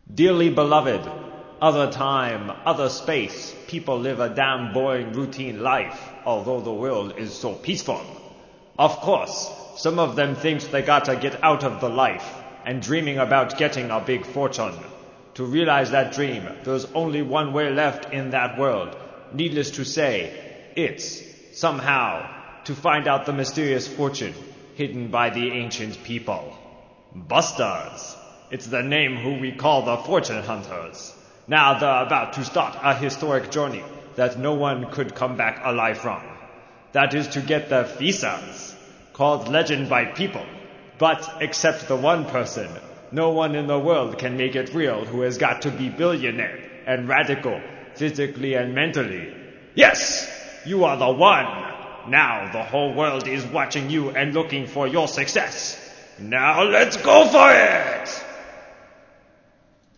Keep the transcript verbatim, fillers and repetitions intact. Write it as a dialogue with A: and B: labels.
A: Dearly beloved, other time, other space, people live a damn boring routine life, although the world is so peaceful. Of course, some of them thinks they gotta get out of the life, and dreaming about getting a big fortune. To realize that dream, there's only one way left in that world. Needless to say, it's, somehow, to find out the mysterious fortune hidden by the ancient people. Busters. It's the name who we call the fortune hunters. Now they're about to start a historic journey that no one could come back alive from. That is to get the visas, called legend by people. But except the one person, no one in the world can make it real who has got to be billionaire and radical, physically and mentally. Yes, you are the one. Now the whole world is watching you and looking for your success. Now let's go for it!